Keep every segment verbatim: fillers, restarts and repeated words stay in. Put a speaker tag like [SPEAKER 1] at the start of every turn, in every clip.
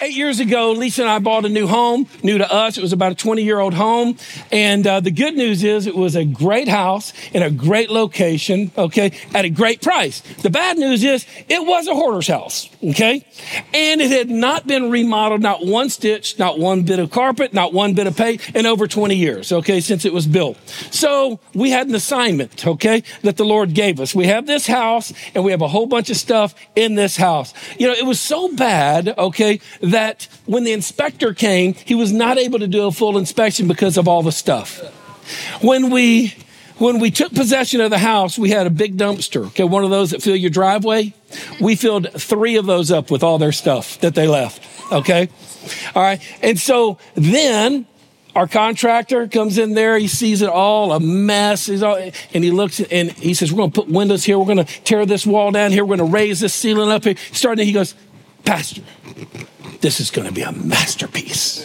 [SPEAKER 1] eight years ago, Lisa and I bought a new home, new to us. It was about a twenty-year-old home. And uh, the good news is it was a great house in a great location, okay, at a great price. The bad news is it was a hoarder's house, okay? And it had not been remodeled, not one stitch, not one bit of carpet, not one bit of paint in over twenty years, okay, since it was built. So we had an assignment, okay, that the Lord gave us. We have this house and we have a whole bunch of stuff in this house. You know, it was so bad, okay, that when the inspector came, he was not able to do a full inspection because of all the stuff. When we when we took possession of the house, we had a big dumpster, okay, one of those that fill your driveway. We filled three of those up with all their stuff that they left, okay? All right, and so then our contractor comes in there, he sees it all, a mess, he's all, and he looks and he says, we're going to put windows here, we're going to tear this wall down here, we're going to raise this ceiling up here. Starting, he goes, Pastor, this is going to be a masterpiece.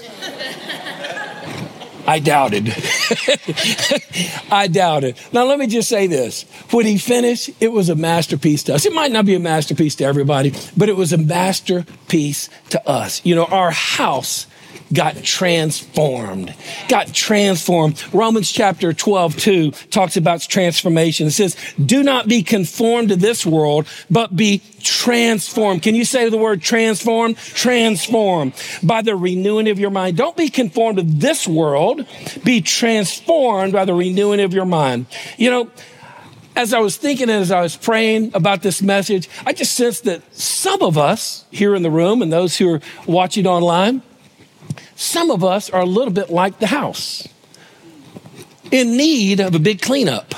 [SPEAKER 1] I doubted. I doubted. Now, let me just say this. When he finished, it was a masterpiece to us. It might not be a masterpiece to everybody, but it was a masterpiece to us. You know, our house got transformed, got transformed. Romans chapter twelve, two talks about transformation. It says, do not be conformed to this world, but be transformed. Can you say the word transformed? Transformed by the renewing of your mind. Don't be conformed to this world. Be transformed by the renewing of your mind. You know, as I was thinking, as I was praying about this message, I just sensed that some of us here in the room and those who are watching online, some of us are a little bit like the house, in need of a big cleanup,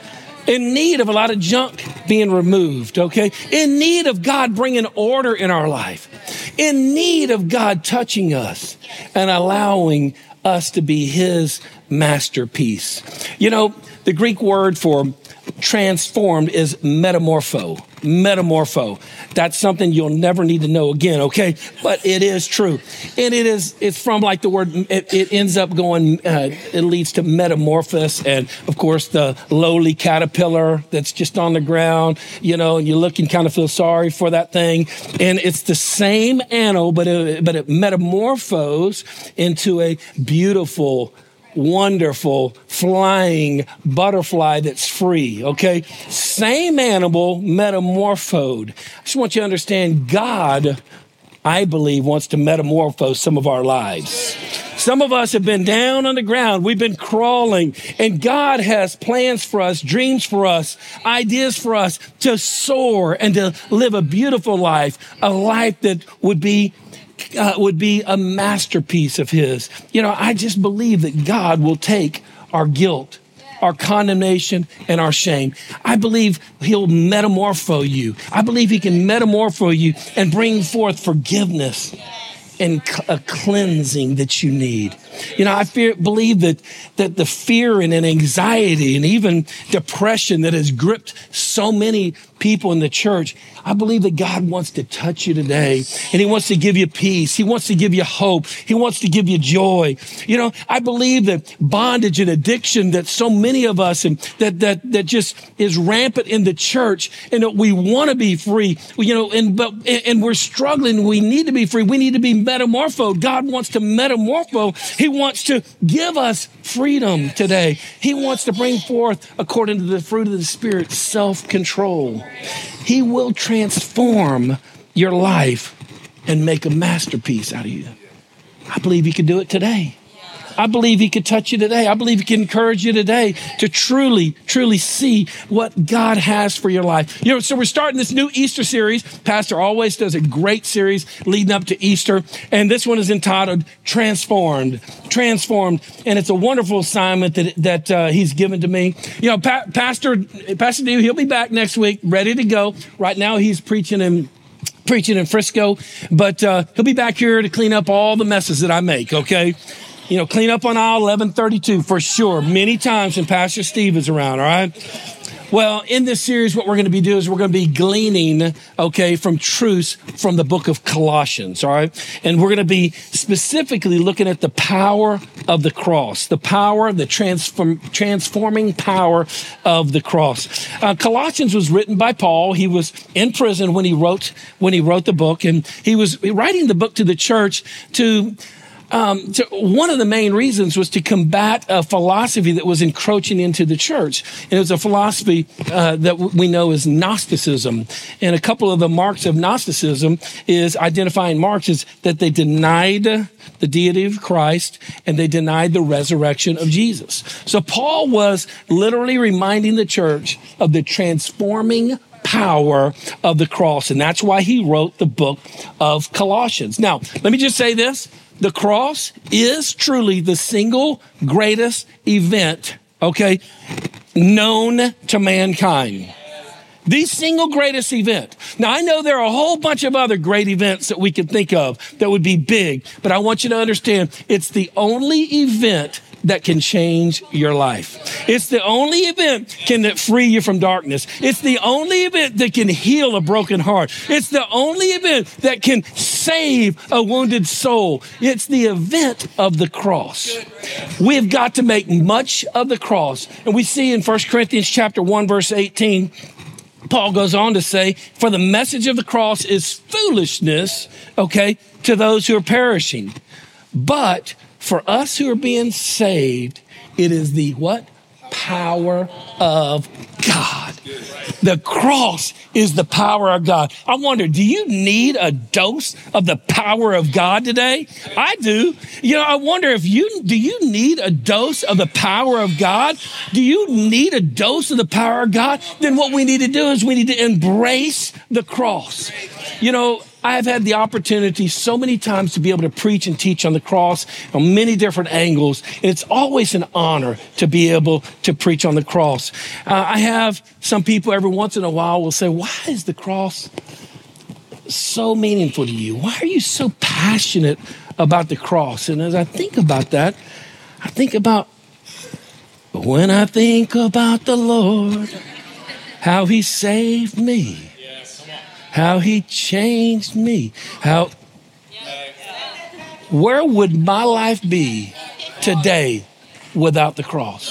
[SPEAKER 1] in need of a lot of junk being removed, okay? In need of God bringing order in our life, in need of God touching us and allowing us to be his masterpiece. You know, the Greek word for transformed is metamorpho. Metamorpho. That's something you'll never need to know again, okay? But it is true. And it is, it's from like the word, it, it ends up going, uh, it leads to metamorphosis. And of course, the lowly caterpillar that's just on the ground, you know, and you look and kind of feel sorry for that thing. And it's the same animal, but it, but it metamorphoses into a beautiful, wonderful flying butterfly that's free, okay? Same animal metamorphosed. I just want you to understand, God, I believe, wants to metamorphose some of our lives. Some of us have been down on the ground. We've been crawling, and God has plans for us, dreams for us, ideas for us to soar and to live a beautiful life, a life that would be Uh, would be a masterpiece of his. You know, I just believe that God will take our guilt, our condemnation, and our shame. I believe he'll metamorpho you. I believe he can metamorpho you and bring forth forgiveness and a cleansing that you need. You know, I fear, believe that, that the fear and anxiety and even depression that has gripped so many people in the church, I believe that God wants to touch you today, and he wants to give you peace. He wants to give you hope. He wants to give you joy. You know, I believe that bondage and addiction that so many of us and that, that, that just is rampant in the church, and that we want to be free, you know, and, but, and we're struggling. We need to be free. We need to be metamorphosed. God wants to metamorpho. He wants to give us freedom today. He wants to bring forth, according to the fruit of the Spirit, self-control. He will transform your life and make a masterpiece out of you. I believe he can do it today. I believe he could touch you today. I believe he can encourage you today to truly, truly see what God has for your life. You know, so we're starting this new Easter series. Pastor always does a great series leading up to Easter. And this one is entitled Transformed. Transformed. And it's a wonderful assignment that, that uh, he's given to me. You know, pa- Pastor, Pastor D, he'll be back next week, ready to go. Right now he's preaching in preaching in Frisco, but uh, he'll be back here to clean up all the messes that I make, okay? You know, clean up on aisle eleven thirty-two for sure, many times when Pastor Steve is around, all right? Well, in this series, what we're going to be doing is we're going to be gleaning, okay, from truths from the book of Colossians, all right? And we're going to be specifically looking at the power of the cross, the power, the transform, transforming power of the cross. Uh, Colossians was written by Paul. He was in prison when he wrote, when he wrote the book, and he was writing the book to the church to Um, so one of the main reasons was to combat a philosophy that was encroaching into the church. And it was a philosophy uh, that w- we know as Gnosticism. And a couple of the marks of Gnosticism is identifying marks is that they denied the deity of Christ and they denied the resurrection of Jesus. So Paul was literally reminding the church of the transforming power of the cross. And that's why he wrote the book of Colossians. Now, let me just say this. The cross is truly the single greatest event, okay, known to mankind. The single greatest event. Now, I know there are a whole bunch of other great events that we can think of that would be big, but I want you to understand it's the only event that can change your life. It's the only event can that free you from darkness. It's the only event that can heal a broken heart. It's the only event that can save a wounded soul. It's the event of the cross. We've got to make much of the cross. And we see in First Corinthians chapter one, verse eighteen, Paul goes on to say, for the message of the cross is foolishness, okay, to those who are perishing. But for us who are being saved, it is the what? Power of God. The cross is the power of God. I wonder, do you need a dose of the power of God today? I do. You know, I wonder if you, do you need a dose of the power of God? Do you need a dose of the power of God? Then what we need to do is we need to embrace the cross. You know, I have had the opportunity so many times to be able to preach and teach on the cross on many different angles. And it's always an honor to be able to preach on the cross. Uh, I have some people every once in a while will say, why is the cross so meaningful to you? Why are you so passionate about the cross? And as I think about that, I think about when I think about the Lord, how he saved me. How he changed me. How, where would my life be today without the cross?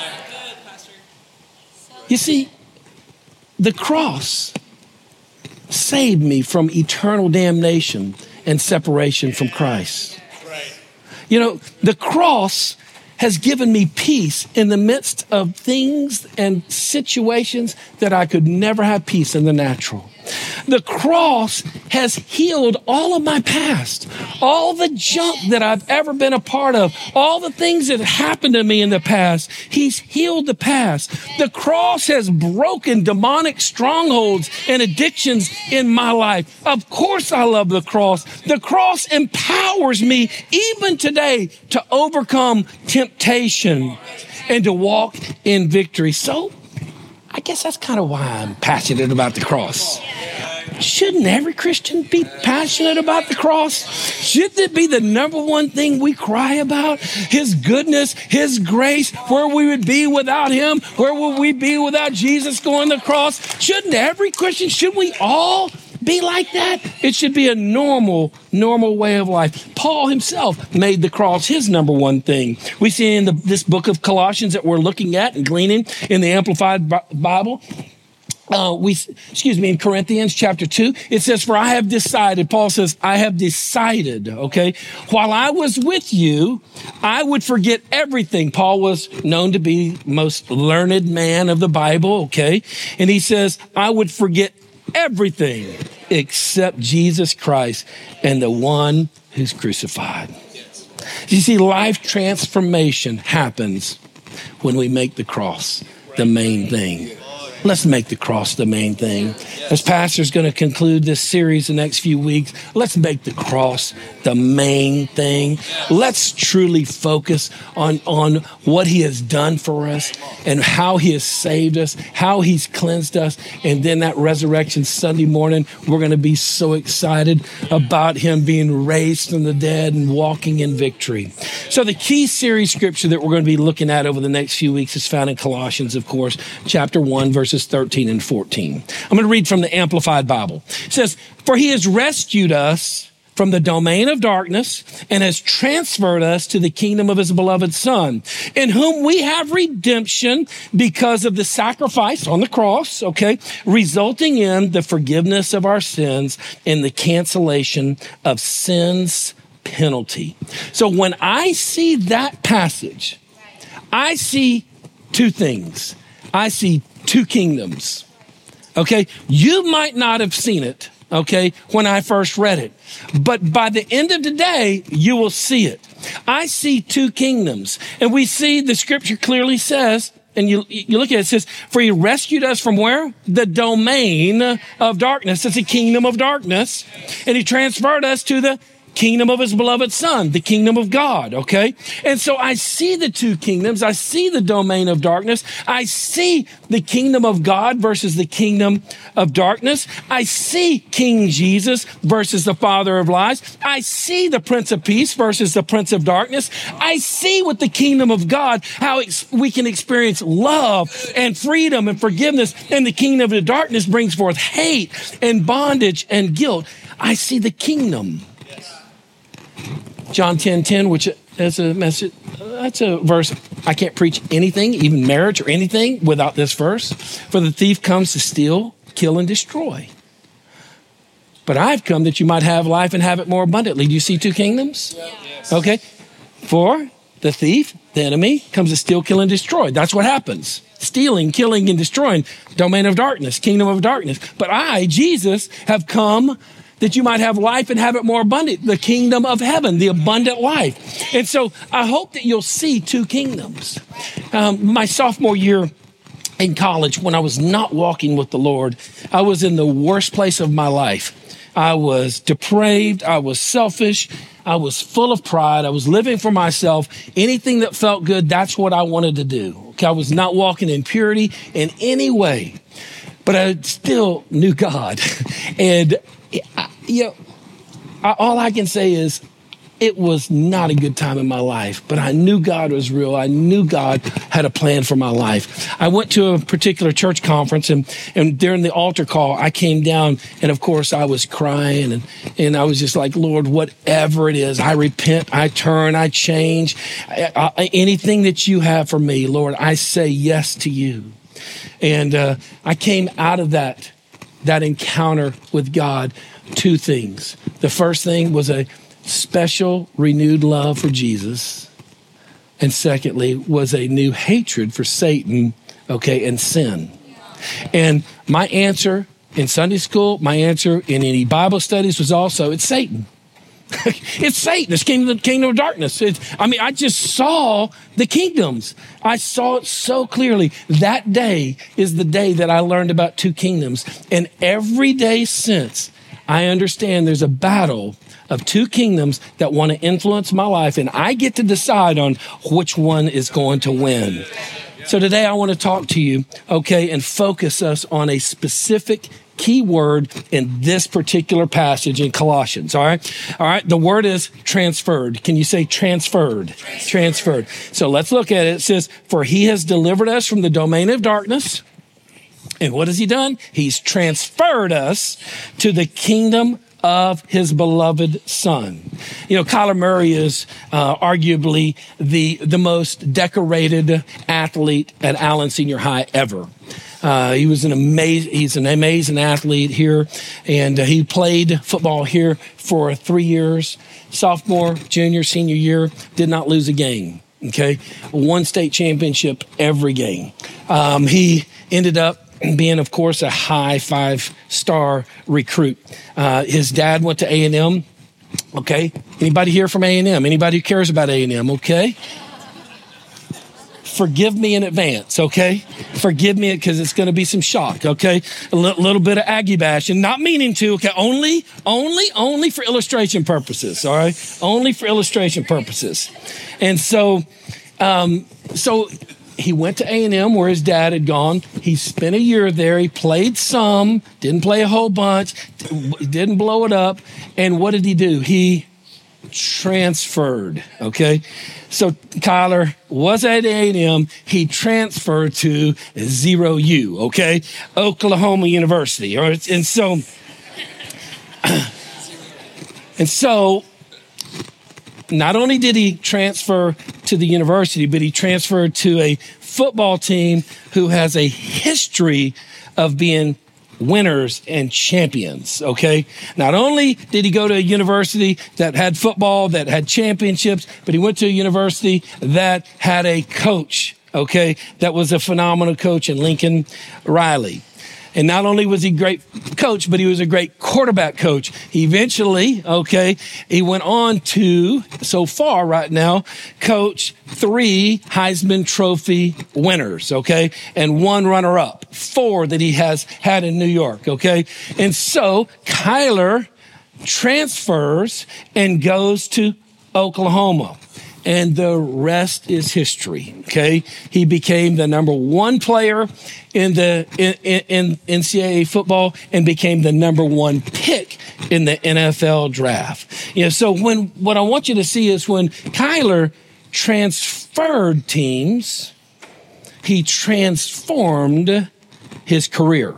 [SPEAKER 1] You see, the cross saved me from eternal damnation and separation from Christ. You know, the cross has given me peace in the midst of things and situations that I could never have peace in the natural. The cross has healed all of my past, all the junk that I've ever been a part of, all the things that happened to me in the past. He's healed the past. The cross has broken demonic strongholds and addictions in my life. Of course, I love the cross. The cross empowers me even today to overcome temptation and to walk in victory. So I guess that's kind of why I'm passionate about the cross. Shouldn't every Christian be passionate about the cross? Shouldn't it be the number one thing we cry about? His goodness, his grace, where we would be without him, where would we be without Jesus going to the cross? Shouldn't every Christian, should we all be like that? It should be a normal, normal way of life. Paul himself made the cross his number one thing. We see in the, this book of Colossians that we're looking at and gleaning in the Amplified Bible. Uh, we, excuse me, in Corinthians chapter two, it says, for I have decided, Paul says, I have decided, okay, while I was with you, I would forget everything. Paul was known to be most learned man of the Bible, okay? And he says, I would forget everything except Jesus Christ and the one who's crucified. You see, life transformation happens when we make the cross the main thing. Let's make the cross the main thing. As pastor's going to conclude this series the next few weeks, let's make the cross the main thing. Let's truly focus on, on what he has done for us and how he has saved us, how he's cleansed us. And then that resurrection Sunday morning, we're going to be so excited about him being raised from the dead and walking in victory. So the key series scripture that we're going to be looking at over the next few weeks is found in Colossians, of course, chapter one, verses thirteen and fourteen. I'm going to read from the Amplified Bible. It says, "For he has rescued us from the domain of darkness and has transferred us to the kingdom of his beloved Son, in whom we have redemption because of the sacrifice on the cross, okay, resulting in the forgiveness of our sins and the cancellation of sin's penalty." So when I see that passage, I see two things. I see two kingdoms. Okay, you might not have seen it, okay, when I first read it, but by the end of the day, you will see it. I see two kingdoms, and we see the scripture clearly says, and you you look at it, it says, "For he rescued us from where? The domain of darkness." It's a kingdom of darkness, and he transferred us to the kingdom of his beloved Son, the kingdom of God, okay? And so I see the two kingdoms. I see the domain of darkness. I see the kingdom of God versus the kingdom of darkness. I see King Jesus versus the father of lies. I see the Prince of Peace versus the Prince of Darkness. I see with the kingdom of God how ex- we can experience love and freedom and forgiveness, and the kingdom of the darkness brings forth hate and bondage and guilt. I see the kingdom. John ten ten, which is a message, that's a verse. I can't preach anything, even marriage or anything, without this verse. "For the thief comes to steal, kill, and destroy. But I've come that you might have life and have it more abundantly." Do you see two kingdoms? Yes. Okay. For the thief, the enemy, comes to steal, kill, and destroy. That's what happens. Stealing, killing, and destroying. Domain of darkness, kingdom of darkness. But I, Jesus, have come that you might have life and have it more abundant. The kingdom of heaven, the abundant life. And so I hope that you'll see two kingdoms. Um, my sophomore year in college, when I was not walking with the Lord, I was in the worst place of my life. I was depraved. I was selfish. I was full of pride. I was living for myself. Anything that felt good, that's what I wanted to do. Okay, I was not walking in purity in any way, but I still knew God. And I, you know, I, all I can say is it was not a good time in my life, but I knew God was real. I knew God had a plan for my life. I went to a particular church conference, and, and during the altar call, I came down, and of course I was crying, and, and I was just like, "Lord, whatever it is, I repent, I turn, I change. I, I, anything that you have for me, Lord, I say yes to you." And uh, I came out of that that encounter with God, two things. The first thing was a special renewed love for Jesus. And secondly, was a new hatred for Satan, okay, and sin. And my answer in Sunday school, my answer in any Bible studies was also, it's Satan. It's Satan. It's kingdom, the kingdom of darkness. It's, I mean, I just saw the kingdoms. I saw it so clearly. That day is the day that I learned about two kingdoms. And every day since, I understand there's a battle of two kingdoms that want to influence my life, and I get to decide on which one is going to win. So today I want to talk to you, okay, and focus us on a specific key word in this particular passage in Colossians, all right? All right, the word is transferred. Can you say transferred? Transferred. Transferred. So let's look at it. It says, "For he has delivered us from the domain of darkness." And what has he done? He's transferred us to the kingdom of his beloved Son. You know, Kyler Murray is uh, arguably the the most decorated athlete at Allen Senior High ever. Uh, he was an amazing, he's an amazing athlete here, and uh, he played football here for three years, sophomore, junior, senior year, did not lose a game, okay? Won state championship every game. Um, he ended up being, of course, a high five-star recruit. Uh, his dad went to A and M, okay? Anybody here from A and M? Anybody who cares about A and M, okay? forgive me in advance, okay? Forgive me because it's going to be some shock, okay? A li- little bit of Aggie bash, and not meaning to, okay? Only, only, only for illustration purposes, all right? Only for illustration purposes. And so, um, so he went to A and M where his dad had gone. He spent a year there. He played some, didn't play a whole bunch, didn't blow it up. And what did he do? He transferred, okay? So Kyler was at A and M. He transferred to Zero U, okay? Oklahoma University. All right? And so, and so, not only did he transfer to the university, but he transferred to a football team who has a history of being winners and champions, okay? Not only did he go to a university that had football, that had championships, but he went to a university that had a coach, okay, that was a phenomenal coach in Lincoln Riley. And not only was he a great coach, but he was a great quarterback coach. He eventually, okay, he went on to, so far right now, coach three Heisman Trophy winners, okay, and one runner-up, four that he has had in New York, okay. And so Kyler transfers and goes to Oklahoma. And the rest is history, okay? He became the number one player in the in, in, in N C double A football and became the number one pick in the N F L draft. You know, so when what I want you to see is when Kyler transferred teams, he transformed his career.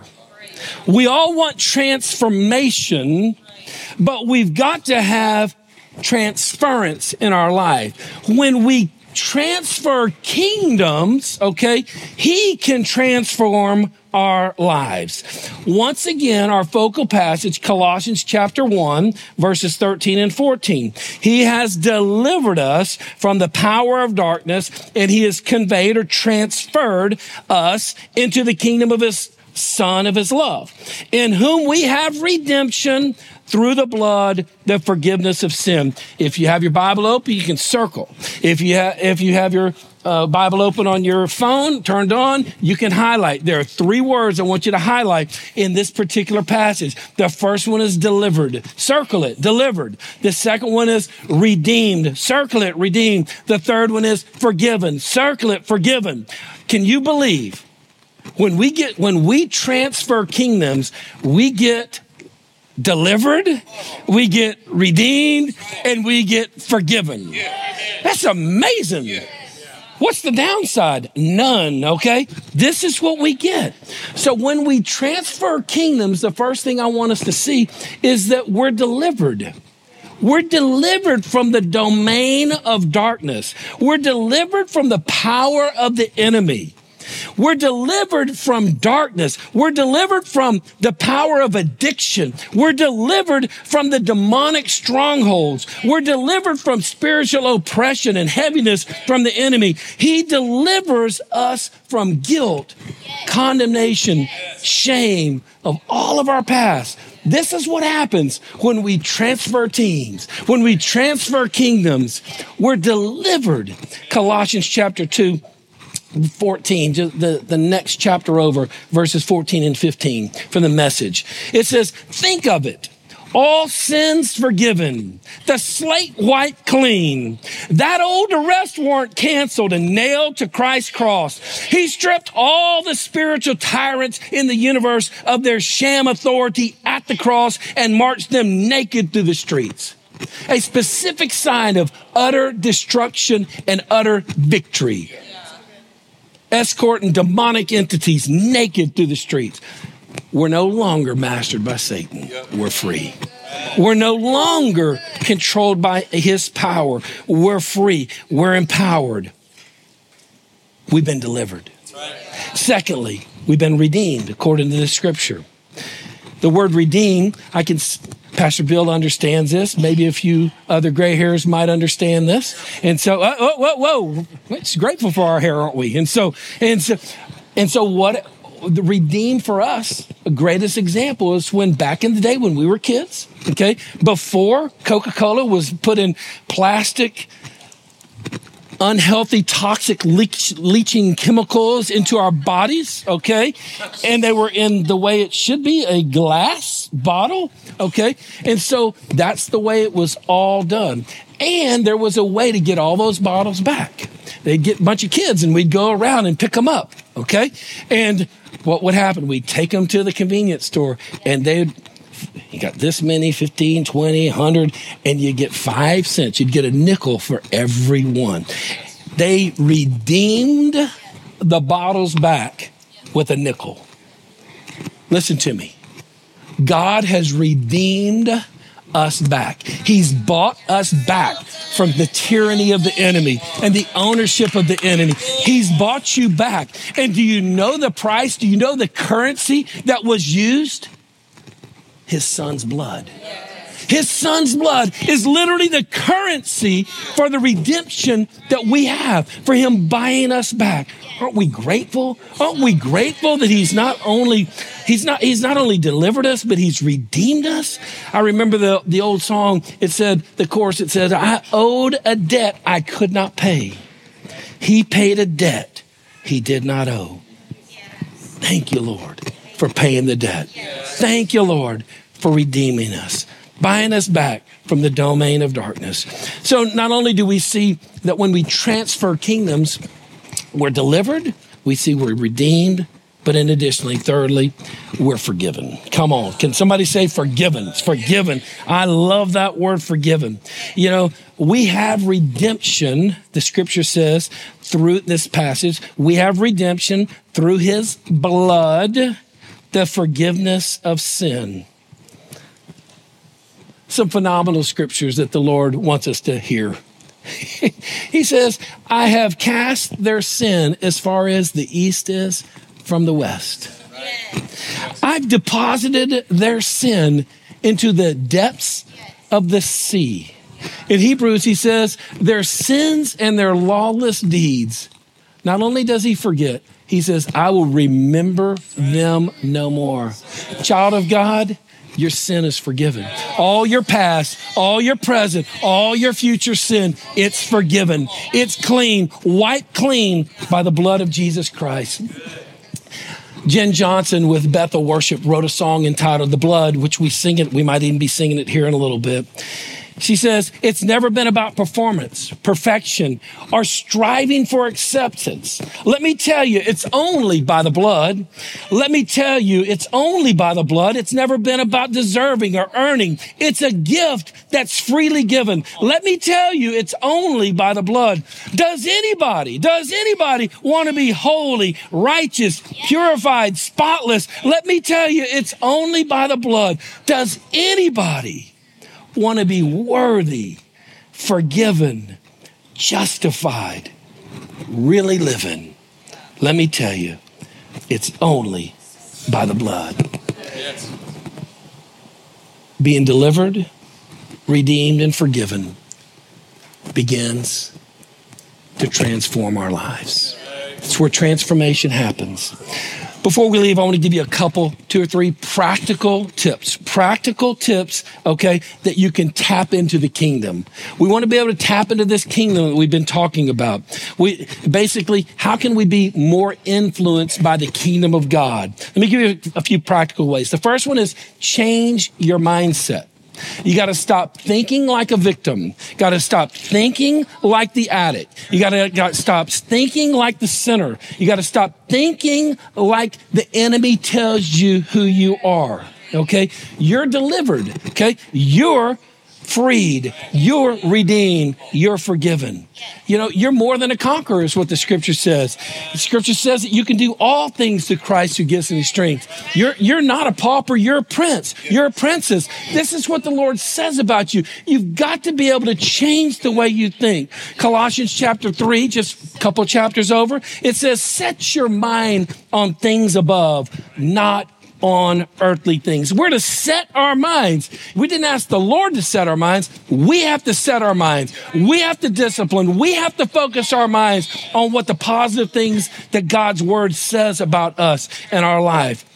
[SPEAKER 1] We all want transformation, but we've got to have transference in our life. When we transfer kingdoms, okay, he can transform our lives. Once again, our focal passage, Colossians chapter one, verses thirteen and fourteen. He has delivered us from the power of darkness, and he has conveyed or transferred us into the kingdom of his Son of his love, in whom we have redemption through the blood, the forgiveness of sin. If you have your Bible open, you can circle. If you have, if you have your uh, Bible open on your phone, turned on, you can highlight. There are three words I want you to highlight in this particular passage. The first one is delivered. Circle it, delivered. The second one is redeemed. Circle it, redeemed. The third one is forgiven. Circle it, forgiven. Can you believe when we get, when we transfer kingdoms, we get delivered, we get redeemed, and we get forgiven? That's amazing. What's the downside? None, okay? This is what we get. So when we transfer kingdoms, the first thing I want us to see is that we're delivered. We're delivered from the domain of darkness. We're delivered from the power of the enemy. We're delivered from darkness. We're delivered from the power of addiction. We're delivered from the demonic strongholds. We're delivered from spiritual oppression and heaviness from the enemy. He delivers us from guilt, condemnation, shame of all of our past. This is what happens when we transfer teams, when we transfer kingdoms. We're delivered. Colossians chapter two. fourteen, just the, the next chapter over, verses fourteen and fifteen from the Message. It says, think of it. All sins forgiven, the slate wiped clean, that old arrest warrant canceled and nailed to Christ's cross. He stripped all the spiritual tyrants in the universe of their sham authority at the cross and marched them naked through the streets. A specific sign of utter destruction and utter victory. Escorting demonic entities naked through the streets. We're no longer mastered by Satan. We're free. We're no longer controlled by his power. We're free. We're empowered. We've been delivered. Secondly, we've been redeemed according to the scripture. The word redeem, I can, Pastor Bill understands this. Maybe a few other gray hairs might understand this. And so, uh, whoa, whoa, whoa, it's grateful for our hair, aren't we? And so, and so, and so what, the redeemed for us, the greatest example is when back in the day when we were kids, okay, before Coca-Cola was put in plastic unhealthy, toxic leach, leaching chemicals into our bodies, okay? And they were in the way it should be, a glass bottle, okay? And so that's the way it was all done. And there was a way to get all those bottles back. They'd get a bunch of kids and we'd go around and pick them up, okay? And what would happen? We'd take them to the convenience store and they'd, you got this many, fifteen, twenty, one hundred, and you get five cents. You'd get a nickel for every one. They redeemed the bottles back with a nickel. Listen to me. God has redeemed us back. He's bought us back from the tyranny of the enemy and the ownership of the enemy. He's bought you back. And do you know the price? Do you know the currency that was used? His son's blood. His son's blood is literally the currency for the redemption that we have, for him buying us back. Aren't we grateful? Aren't we grateful that he's not only, he's not, he's not only delivered us, but he's redeemed us? I remember the, the old song. It said, the chorus, it said, I owed a debt I could not pay. He paid a debt he did not owe. Thank you, Lord, for paying the debt. Thank you, Lord, for redeeming us, buying us back from the domain of darkness. So not only do we see that when we transfer kingdoms, we're delivered, we see we're redeemed, but in additionally, thirdly, we're forgiven. Come on. Can somebody say forgiven? It's forgiven. I love that word forgiven. You know, we have redemption, the scripture says, through this passage. We have redemption through his blood, the forgiveness of sin. Some phenomenal scriptures that the Lord wants us to hear. He says, I have cast their sin as far as the east is from the west. I've deposited their sin into the depths of the sea. In Hebrews, he says, their sins and their lawless deeds. Not only does he forget, he says, I will remember them no more. Child of God, your sin is forgiven. All your past, all your present, all your future sin, it's forgiven. It's clean, wiped clean by the blood of Jesus Christ. Jen Johnson with Bethel Worship wrote a song entitled The Blood, which we sing it. We might even be singing it here in a little bit. She says, it's never been about performance, perfection, or striving for acceptance. Let me tell you, it's only by the blood. Let me tell you, it's only by the blood. It's never been about deserving or earning. It's a gift that's freely given. Let me tell you, it's only by the blood. Does anybody, does anybody want to be holy, righteous, purified, spotless? Let me tell you, it's only by the blood. Does anybody want to be worthy, forgiven, justified, really living? Let me tell you, it's only by the blood. Yes. Being delivered, redeemed, and forgiven begins to transform our lives. It's where transformation happens. Before we leave, I want to give you a couple, two or three practical tips, practical tips, okay, that you can tap into the kingdom. We want to be able to tap into this kingdom that we've been talking about. We basically, how can we be more influenced by the kingdom of God? Let me give you a few practical ways. The first one is change your mindset. You got to stop thinking like a victim. Got to stop thinking like the addict. You got to got to stop thinking like the sinner. You got to stop thinking like the enemy tells you who you are. Okay? You're delivered. Okay? You're freed. You're redeemed. You're forgiven. You know, you're more than a conqueror is what the scripture says. The scripture says that you can do all things through Christ who gives me strength. You're, you're not a pauper. You're a prince. You're a princess. This is what the Lord says about you. You've got to be able to change the way you think. Colossians chapter three, just a couple chapters over, it says, set your mind on things above, not on earthly things. We're to set our minds. We didn't ask the Lord to set our minds. We have to set our minds. We have to discipline. We have to focus our minds on what the positive things that God's word says about us and our life.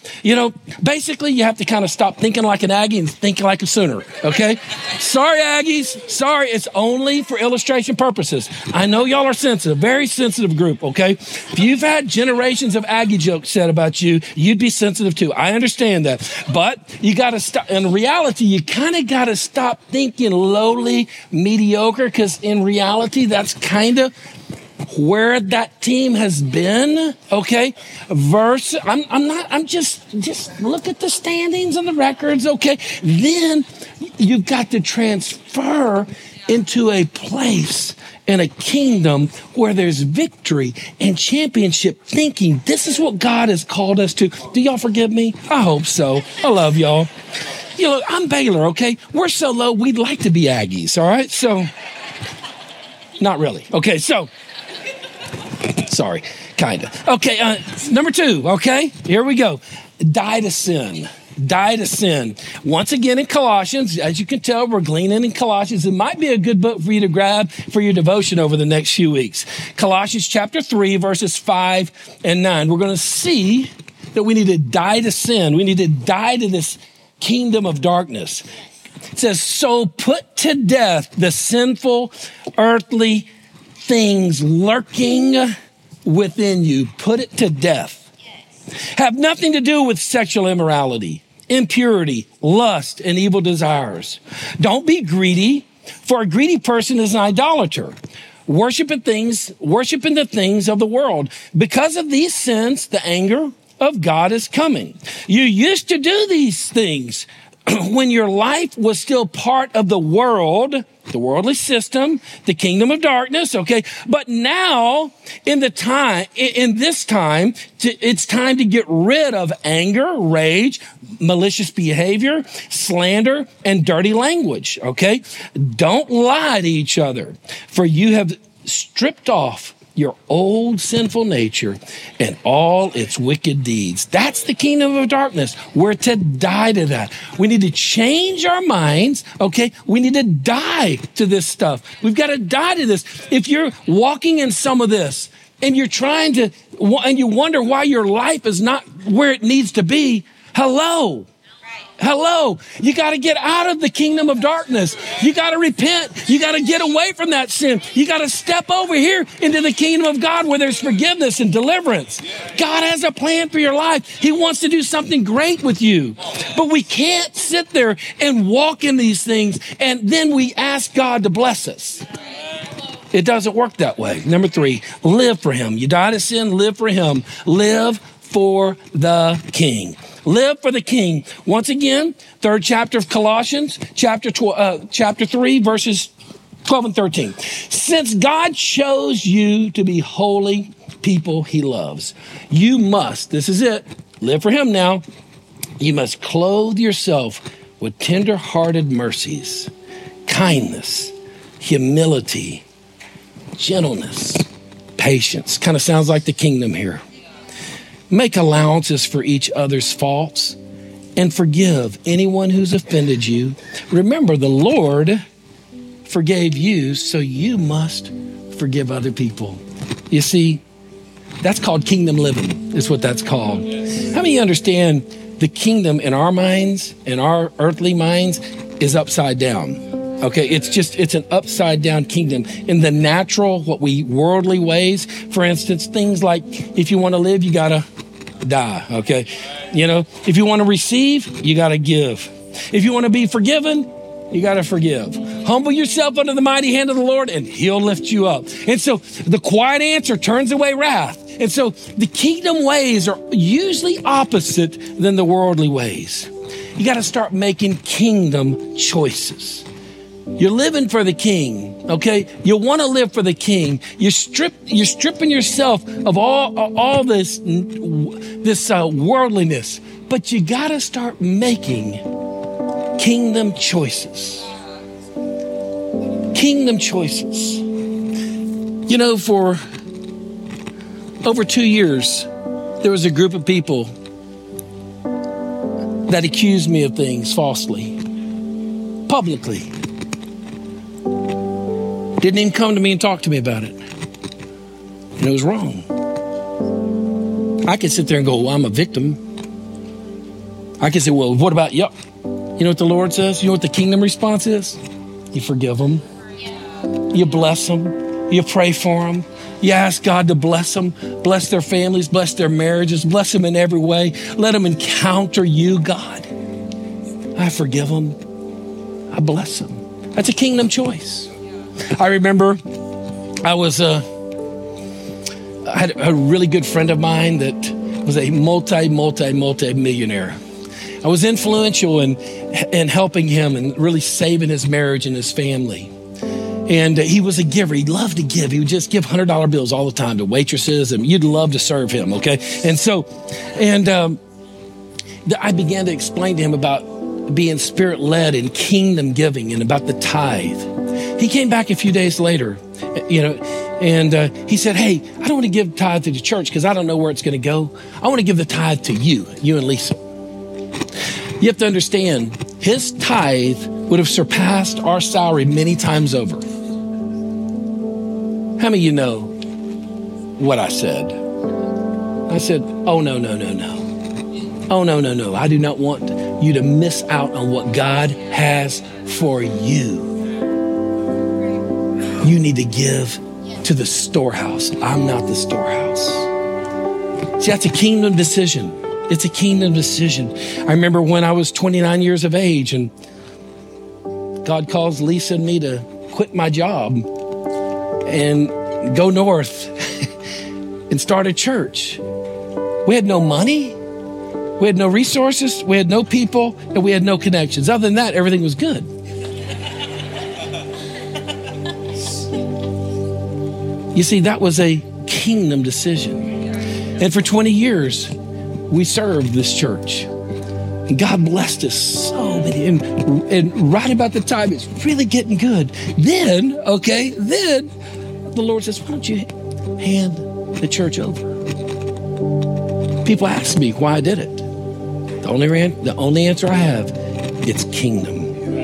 [SPEAKER 1] You know, basically you have to kind of stop thinking like an Aggie and thinking like a Sooner, okay? Sorry, Aggies. Sorry, it's only for illustration purposes. I know y'all are sensitive, very sensitive group, okay? If you've had generations of Aggie jokes said about you, you'd be sensitive too. I understand that. But you got to stop. In reality, you kind of got to stop thinking lowly, mediocre, because in reality, that's kind of where that team has been, okay? Verse, I'm, I'm not, I'm just, just look at the standings and the records, okay? Then you've got to transfer into a place in a kingdom where there's victory and championship thinking. This is what God has called us to. Do y'all forgive me? I hope so. I love y'all. You know, I'm Baylor, okay? We're so low, we'd like to be Aggies, all right? So, not really. Okay, so, sorry, kind of. Okay, uh, number two, okay? Here we go. Die to sin. Die to sin. Once again in Colossians, as you can tell, we're gleaning in Colossians. It might be a good book for you to grab for your devotion over the next few weeks. Colossians chapter three, verses five and nine. We're going to see that we need to die to sin. We need to die to this kingdom of darkness. It says, so put to death the sinful earthly things lurking within you. Put it to death. Have nothing to do with sexual immorality, impurity, lust, and evil desires. Don't be greedy, for a greedy person is an idolater, worshiping things, worshiping the things of the world. Because of these sins, the anger of God is coming. You used to do these things when your life was still part of the world, the worldly system, the kingdom of darkness, okay? But now, in the time, in this time, it's time to get rid of anger, rage, malicious behavior, slander, and dirty language, okay? Don't lie to each other, for you have stripped off your old sinful nature and all its wicked deeds. That's the kingdom of darkness. We're to die to that. We need to change our minds, okay? We need to die to this stuff. We've got to die to this. If you're walking in some of this and you're trying to, and you wonder why your life is not where it needs to be, hello. Hello. You got to get out of the kingdom of darkness. You got to repent. You got to get away from that sin. You got to step over here into the kingdom of God where there's forgiveness and deliverance. God has a plan for your life. He wants to do something great with you. But we can't sit there and walk in these things and then we ask God to bless us. It doesn't work that way. Number three, live for him. You die to sin, live for him. Live for the King. Live for the King. Once again, third chapter of Colossians, chapter twelve, uh, chapter three, verses twelve and thirteen. Since God chose you to be holy people he loves, you must, this is it, live for him now. You must clothe yourself with tender-hearted mercies, kindness, humility, gentleness, patience. Kind of sounds like the kingdom here. Make allowances for each other's faults and forgive anyone who's offended you. Remember, the Lord forgave you, so you must forgive other people. You see, that's called kingdom living, is what that's called. How many understand the kingdom in our minds, in our earthly minds, is upside down? Okay, it's just, it's an upside down kingdom. In the natural, what we worldly ways, for instance, things like if you want to live, you got to die, okay? You know, if you want to receive, you got to give. If you want to be forgiven, you got to forgive. Humble yourself under the mighty hand of the Lord and he'll lift you up. And so the quiet answer turns away wrath. And so the kingdom ways are usually opposite than the worldly ways. You got to start making kingdom choices. You're living for the King, okay? You want to live for the King. You're strip, you're stripping yourself of all all this this uh, worldliness, but you got to start making kingdom choices. Kingdom choices. You know, for over two years, there was a group of people that accused me of things falsely, publicly. Didn't even come to me and talk to me about it. And it was wrong. I could sit there and go, well, I'm a victim. I can say, well, what about, yep. You know what the Lord says? You know what the kingdom response is? You forgive them. You bless them. You pray for them. You ask God to bless them, bless their families, bless their marriages, bless them in every way. Let them encounter you, God. I forgive them. I bless them. That's a kingdom choice. I remember I was a, I had a really good friend of mine that was a multi, multi, multi millionaire. I was influential in, in helping him and really saving his marriage and his family. And he was a giver. He loved to give. He would just give one hundred dollar bills all the time to waitresses, and you'd love to serve him, okay? And so, and um, I began to explain to him about being spirit-led and kingdom giving and about the tithe. He came back a few days later, you know, and uh, he said, hey, I don't want to give tithe to the church because I don't know where it's going to go. I want to give the tithe to you, you and Lisa. You have to understand, his tithe would have surpassed our salary many times over. How many of you know what I said? I said, oh, no, no, no, no. Oh, no, no, no. I do not want you to miss out on what God has for you. You need to give to the storehouse. I'm not the storehouse. See, that's a kingdom decision. It's a kingdom decision. I remember when I was twenty-nine years of age and God calls Lisa and me to quit my job and go north and start a church. We had no money. We had no resources. We had no people, and we had no connections. Other than that, everything was good. You see, that was a kingdom decision. And for twenty years, we served this church. And God blessed us so many. And, and right about the time it's really getting good, then, okay, then the Lord says, why don't you hand the church over? People ask me why I did it. The only, ran, the only answer I have, it's kingdom.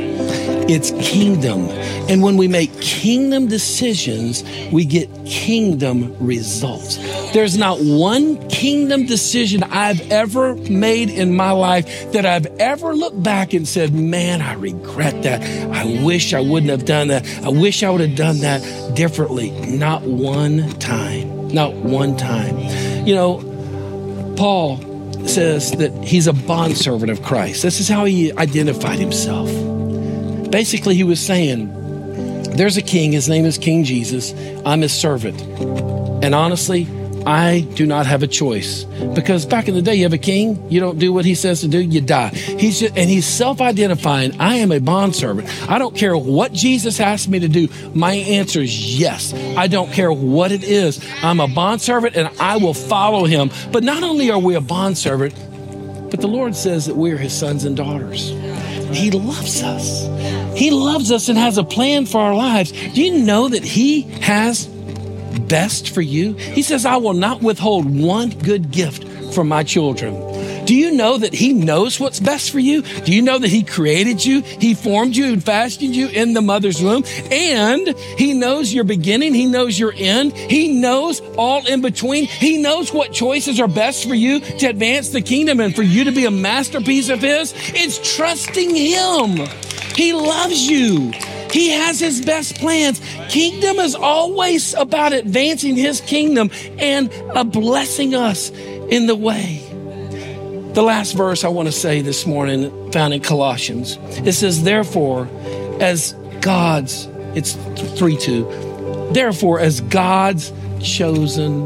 [SPEAKER 1] It's kingdom. And when we make kingdom decisions, we get kingdom results. There's not one kingdom decision I've ever made in my life that I've ever looked back and said, man, I regret that. I wish I wouldn't have done that. I wish I would have done that differently. Not one time. Not one time. You know, Paul says that he's a bondservant of Christ. This is how he identified himself. Basically, he was saying, there's a king. His name is King Jesus. I'm his servant. And honestly, I do not have a choice, because back in the day, you have a king. You don't do what he says to do, you die. He's just, and he's self-identifying. I am a bondservant. I don't care what Jesus asked me to do. My answer is yes. I don't care what it is. I'm a bondservant and I will follow him. But not only are we a bondservant, but the Lord says that we are his sons and daughters. He loves us. He loves us and has a plan for our lives. Do you know that he has best for you? He says, I will not withhold one good gift from my children. Do you know that he knows what's best for you? Do you know that he created you? He formed you and fashioned you in the mother's womb. And he knows your beginning. He knows your end. He knows all in between. He knows what choices are best for you to advance the kingdom and for you to be a masterpiece of his. It's trusting him. He loves you. He has his best plans. Kingdom is always about advancing his kingdom and uh, blessing us in the way. The last verse I want to say this morning, found in Colossians, it says, therefore, as God's, it's three two, therefore, as God's chosen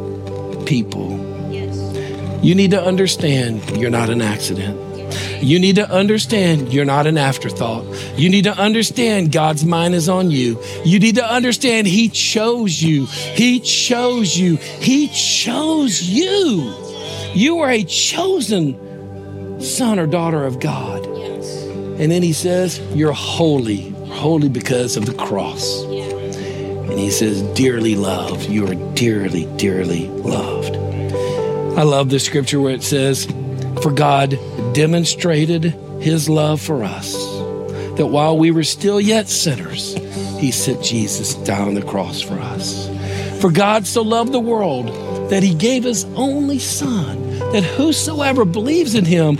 [SPEAKER 1] people, yes. You need to understand you're not an accident. You need to understand you're not an afterthought. You need to understand God's mind is on you. You need to understand he chose you. He chose you. He chose you. You are a chosen son or daughter of God. And then he says, you're holy, holy because of the cross. And he says, dearly loved. You are dearly, dearly loved. I love the scripture where it says, for God demonstrated his love for us, that while we were still yet sinners, he sent Jesus down on the cross for us. For God so loved the world that he gave his only son, that whosoever believes in him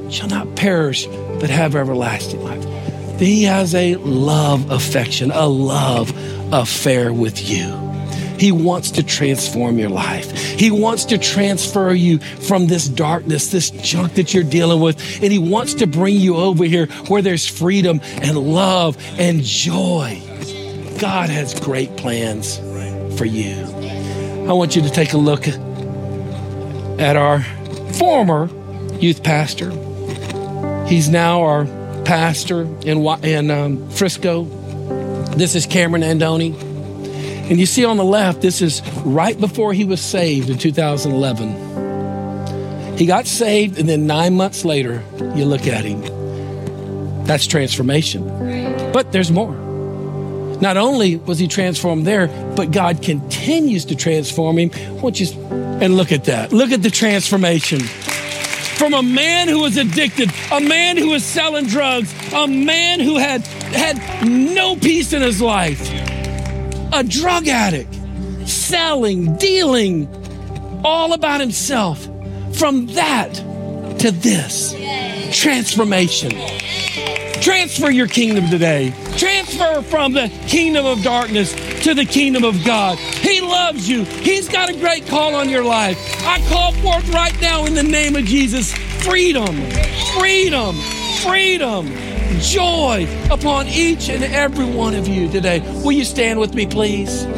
[SPEAKER 1] shall not perish, but have everlasting life. He has a love affection, a love affair with you. He wants to transform your life. He wants to transfer you from this darkness, this junk that you're dealing with. And he wants to bring you over here where there's freedom and love and joy. God has great plans for you. I want you to take a look at our former youth pastor. He's now our pastor in, in um, Frisco. This is Cameron Andoni. And you see on the left, this is right before he was saved in two thousand eleven. He got saved, and then nine months later, you look at him. That's transformation. But there's more. Not only was he transformed there, but God continues to transform him. I want you, and look at that. Look at the transformation. From a man who was addicted, a man who was selling drugs, a man who had, had no peace in his life, a drug addict, selling, dealing, all about himself. From that to this, transformation. Transfer your kingdom today. Transfer from the kingdom of darkness to the kingdom of God. He loves you. He's got a great call on your life. I call forth right now in the name of Jesus, freedom, freedom, freedom, joy upon each and every one of you today. Will you stand with me, please?